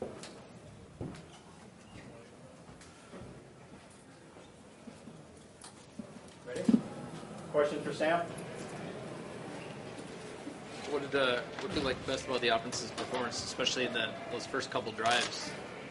Ready? Question for Sam? What did you like best about the offense's performance, especially in those first couple drives?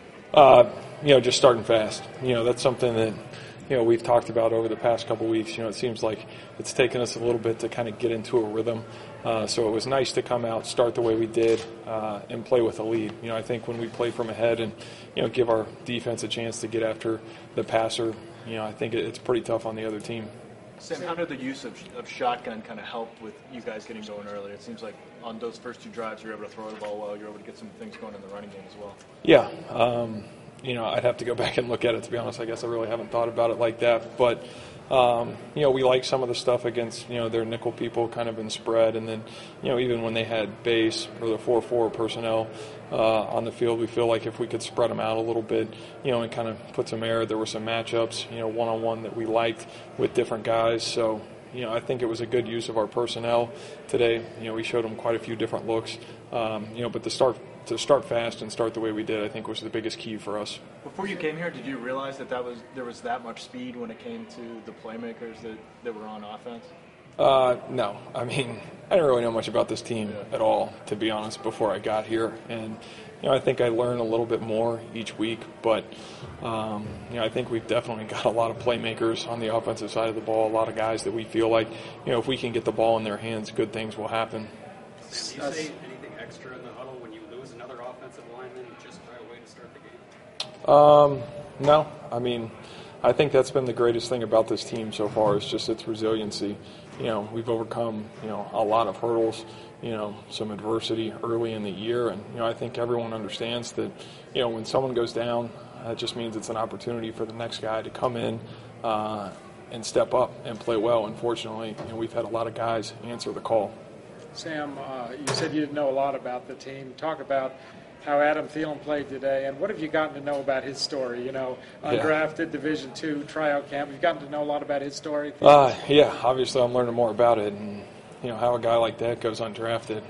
Just starting fast. That's something that we've talked about over the past couple weeks. It seems like it's taken us a little bit to kind of get into a rhythm. So it was nice to come out, start the way we did, and play with a lead. I think when we play from ahead and give our defense a chance to get after the passer, I think it's pretty tough on the other team. Sam, how did the use of shotgun kind of help with you guys getting going earlier? It seems like on those first two drives, you were able to throw the ball well. You were able to get some things going in the running game as well. Yeah. I'd have to go back and look at it, to be honest. I guess I really haven't thought about it like that. But, we like some of the stuff against, their nickel people kind of in spread. And then, even when they had base or the 4-4 personnel on the field, we feel like if we could spread them out a little bit, and kind of put some air, there were some matchups, one-on-one that we liked with different guys. So, I think it was a good use of our personnel today. We showed them quite a few different looks. But to start fast and start the way we did, I think was the biggest key for us. Before you came here, did you realize that there was that much speed when it came to the playmakers that were on offense? No. I didn't really know much about this team at all, to be honest, before I got here. And, I think I learn a little bit more each week. But, I think we've definitely got a lot of playmakers on the offensive side of the ball, a lot of guys that we feel like, if we can get the ball in their hands, good things will happen. Sam, do you say anything extra in the huddle when you lose another offensive lineman just right away to start the game? No. I think that's been the greatest thing about this team so far is just its resiliency. We've overcome, a lot of hurdles, some adversity early in the year. And, I think everyone understands that, when someone goes down, that just means it's an opportunity for the next guy to come in and step up and play well. Unfortunately, we've had a lot of guys answer the call. Sam, you said you didn't know a lot about the team. Talk about how Adam Thielen played today, and what have you gotten to know about his story? Undrafted, Division II, tryout camp. You've gotten to know a lot about his story? Obviously I'm learning more about it, and, how a guy like that goes undrafted.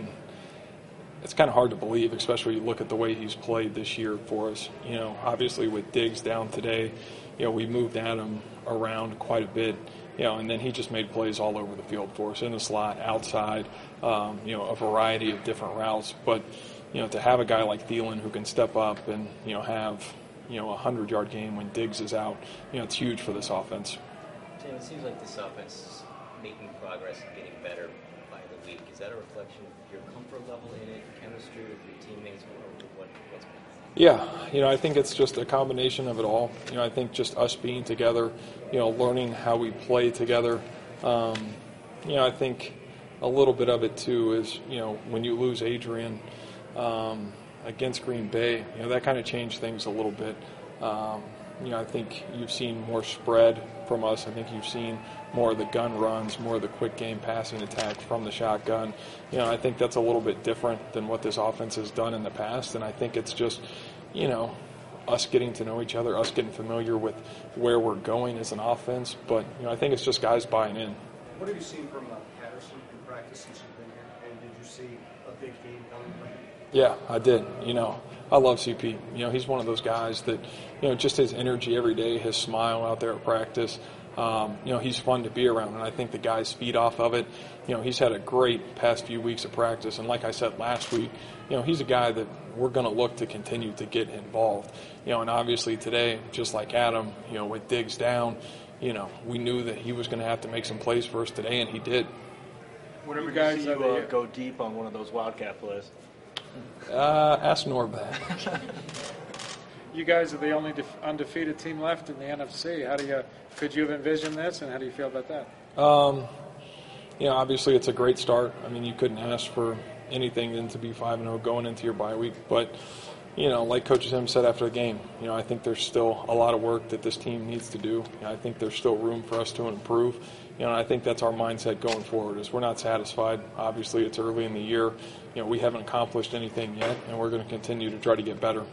It's kind of hard to believe, especially when you look at the way he's played this year for us. Obviously with Diggs down today, we moved Adam around quite a bit. And then he just made plays all over the field for us, in the slot, outside, a variety of different routes. But, to have a guy like Thielen who can step up and, have, a 100-yard game when Diggs is out, it's huge for this offense. Tim, it seems like this offense is making progress and getting better by the week. Is that a reflection of your comfort level in it, chemistry with your teammates, or what's going on? Yeah, I think it's just a combination of it all. I think just us being together, learning how we play together. I think a little bit of it, too, is, when you lose Adrian against Green Bay, that kind of changed things a little bit. I think you've seen more spread from us. I think you've seen more of the gun runs, more of the quick game passing attack from the shotgun. I think that's a little bit different than what this offense has done in the past, and I think it's just, us getting to know each other, us getting familiar with where we're going as an offense. But, I think it's just guys buying in. What have you seen from Patterson in practice since you've been here, and did you see a big game coming from him? Yeah, I did. I love CP. He's one of those guys that, just his energy every day, his smile out there at practice, he's fun to be around. And I think the guys feed off of it. He's had a great past few weeks of practice. And like I said last week, he's a guy that we're going to look to continue to get involved. And obviously today, just like Adam, with Diggs down, we knew that he was going to have to make some plays for us today, and he did. Whenever you guys go deep on one of those Wildcat plays? Ask Norb that. You guys are the only undefeated team left in the NFC. Could you have envisioned this, and how do you feel about that? Obviously it's a great start. You couldn't ask for anything than to be 5-0 going into your bye week. But, like Coach Zim said after the game, I think there's still a lot of work that this team needs to do. I think there's still room for us to improve. And I think that's our mindset going forward is we're not satisfied. Obviously it's early in the year. We haven't accomplished anything yet, and we're going to continue to try to get better.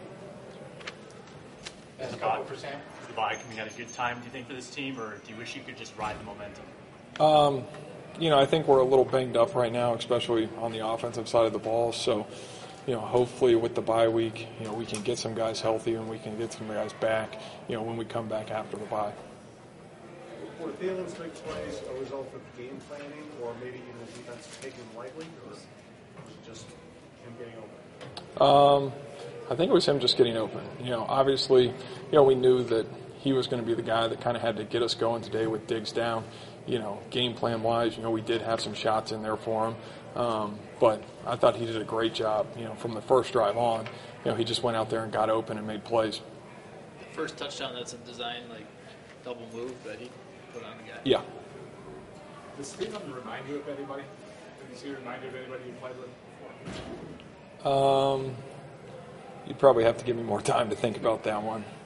Scott, for Sam? The bye coming at a good time, do you think, for this team, or do you wish you could just ride the momentum? I think we're a little banged up right now, especially on the offensive side of the ball. So, hopefully with the bye week, we can get some guys healthy and we can get some guys back, when we come back after the bye. Were Thielen's big plays a result of game planning, or maybe even the defense taking them lightly, or was it just him getting open? I think it was him just getting open. Obviously, we knew that he was going to be the guy that kind of had to get us going today with Diggs down. Game plan wise, we did have some shots in there for him. But I thought he did a great job, from the first drive on. He just went out there and got open and made plays. The first touchdown, that's a design, double move that he put on the guy. Yeah. Does Thielen remind you of anybody? Does he remind you of anybody you played with before? You'd probably have to give me more time to think about that one.